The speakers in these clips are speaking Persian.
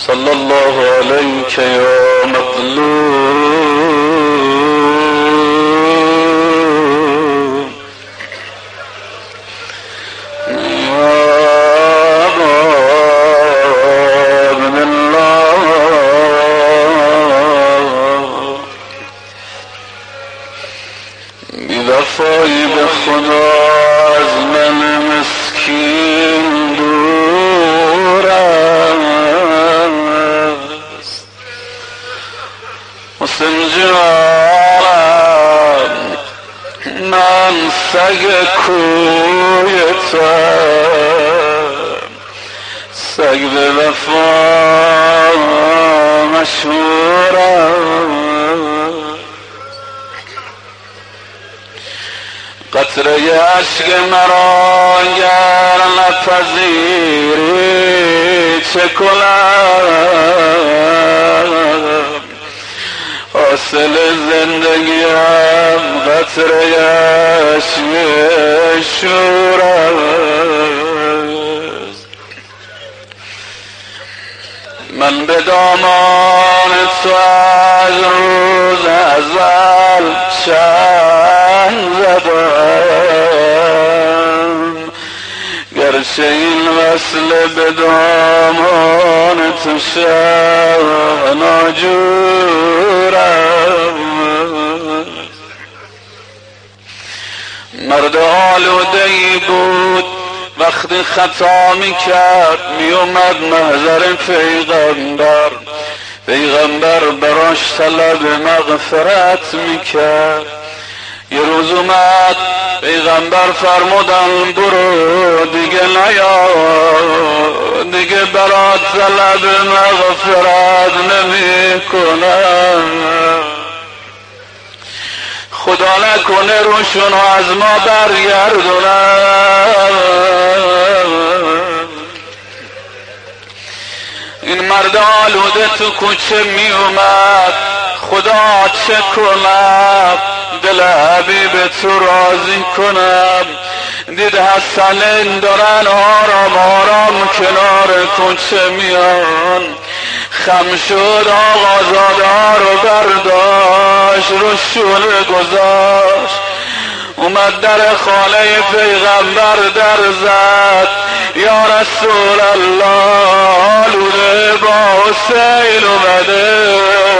صلى الله عليك يا مظلوم يا باب الله بوفایی به خدا از من مسکین دور است. حسین جانم من سگ کویتم، سگ به وفا مشهورم. قطره اشک مرا گر نپذیری چه کنم؟ حاصل زندگیم قطره اشک شور است. من به دامان تو از روز ازل چنگ زدم، گرچه این وصل به دامان تو شب ناجورم. مرد آلوده‌ای بود وقتی خطا میکرد میومد محضر پیغمبر براش طلب مغفرت میکرد. یه روز اومد پیغمبر فرمودن برو دیگه نیا، دیگه برات طلب مغفرت نمی کنم، خدا نکنه روشونو از ما برگردونم. این مرد آلوده تو کوچه می اومد، خدا چه کنم دل حبیب تو راضی کنم. دید حسنین دارن آرام آرام کنار کوچه میان، خم شد آقا زاده رو برداشت رو شوره گذاشت، اومد در خانه پیغمبر در زد. یا رسول الله آلوده با حسین اومده.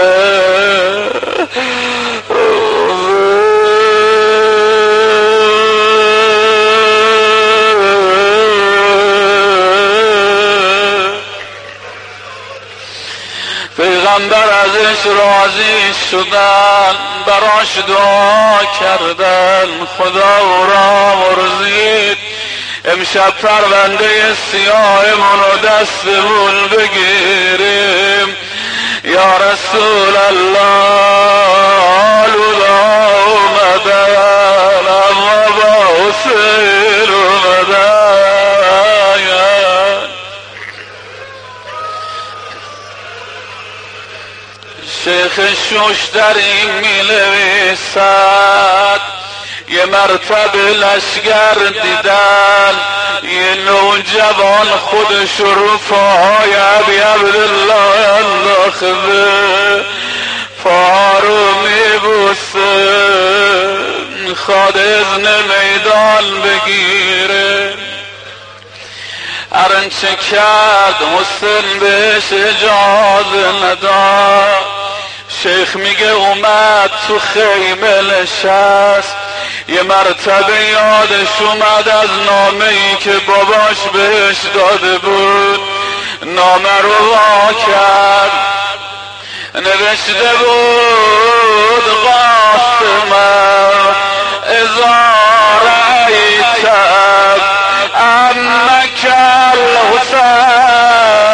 پیغمبر ازش راضی شدن، براش دعا کردن، خدا او را مرزید امشب پرونده سیاهمون رو دستمون بگیریم. یا رسول الله آلودا اومدن اما با حسین اومدن. شیخ شوشتری می نویسد یه مرتبه لشگر دیدن، یه نوجوان خودش رو پاهای ابی عبدالله انداخته، پاها رو میبوسه، میخواد اذن میدان بگیره. هرچه کرد حسین بهش اجازه نداد. شیخ میگه اومد تو خیمه نشست، یه مرتبه یادش اومد از نامه‌ای که باباش بهش داده بود. نامه رو وا کرد، نوشته بود قاسم اذا رأیت عمک الحسین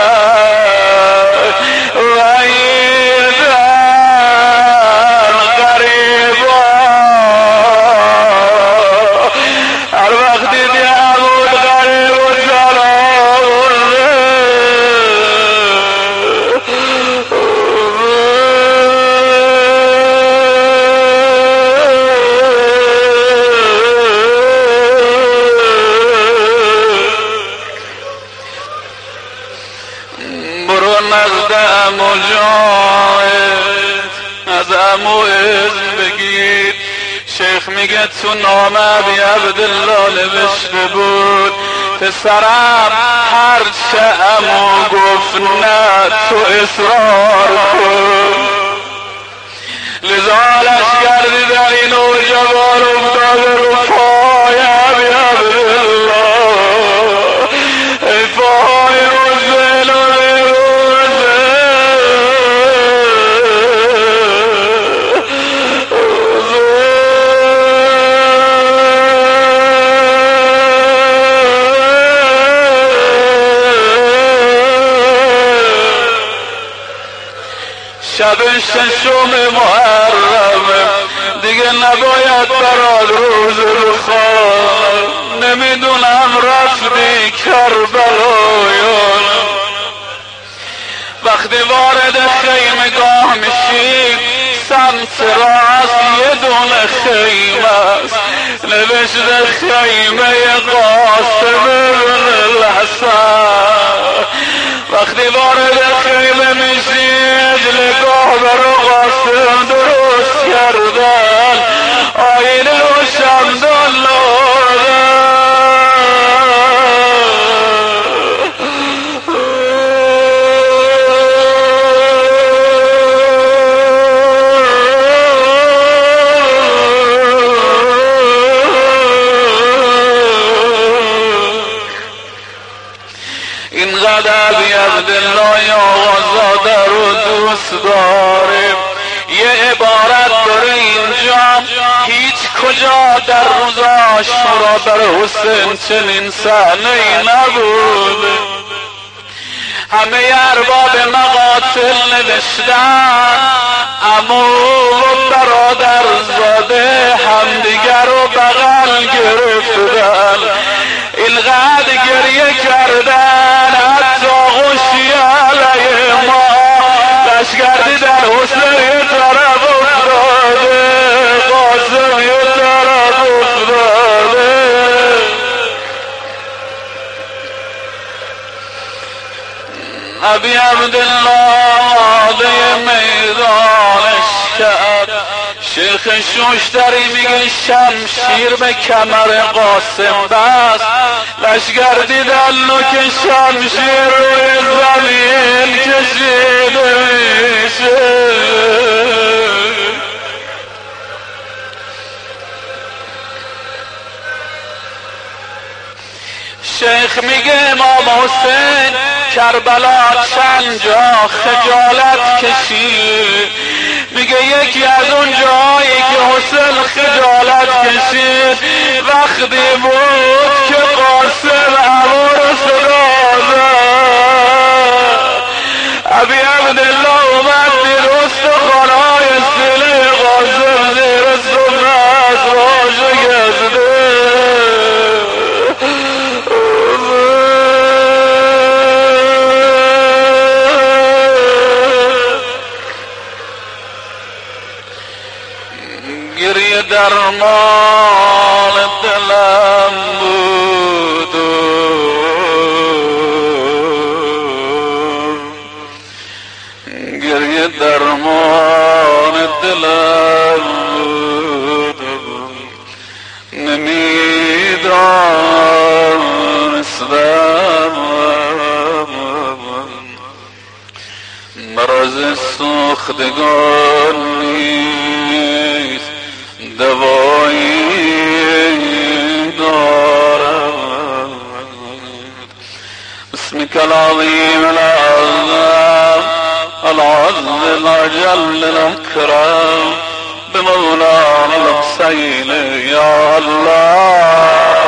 برو نقد امو جاید از امو اذن بگیر. شیخ میگه تو نامه بی عبدالله نوشته بود پسرم هر چه امو گفت نه تو اصرار کن. لذا لشکردی در این جوان افتاده رو پای بی عبدالله ای پای حسین و شب ششم محرمه دیگه نباید برات روز بخواب. نمیدونم رفتی کربلا یا وقتی وارد خیمه گاه میشی سمت راست یه دونه خیمه است نوشته خیمه قاسم بن الحسن. وقتی وارد خیمه میشی اجلگاه برو قاسم درست کردن آینه و شمدان لادن. اینقدر بی عبدالله آقازاده رو دوست داریم. یه عبارت داره اینجا هیچ کجا در روز عاشورا بر حسین چنین صحنه‌ای نبود. همه ارباب مقاتل نوشتن عمو و برادر زاده همدیگر رو بغل گرفتن اینقدر گریه کردن حتی غشی علیه ما. لشکردی در حسین یه طرف افتاده قاسم یه طرف افتاده. ابی عبدالله آده میدانش کرد. شیخ شوشتری میگه شمشیر به کمر قاسم بست. لشکر دیدن که شمشیر روی زمین کشیده میشه. شیخ میگه امام حسین کربلا چند جا خجالت کشید. میگه یکی از اون جایی که حسین خجالت کشید وقتی بود که قاسم هوا رو صدا زد. ابی عبدالله اومد درست خانه‌های سینه قاسم زیر سنت راشه گزده. گریه درمان دلم بود گریه درمان دلم بود نمیدانستم مرض سوختگان نیست دوایی دارم. بسمك العظيم العظام العظم الأجل الأكرم بمولانا الحسين يا الله.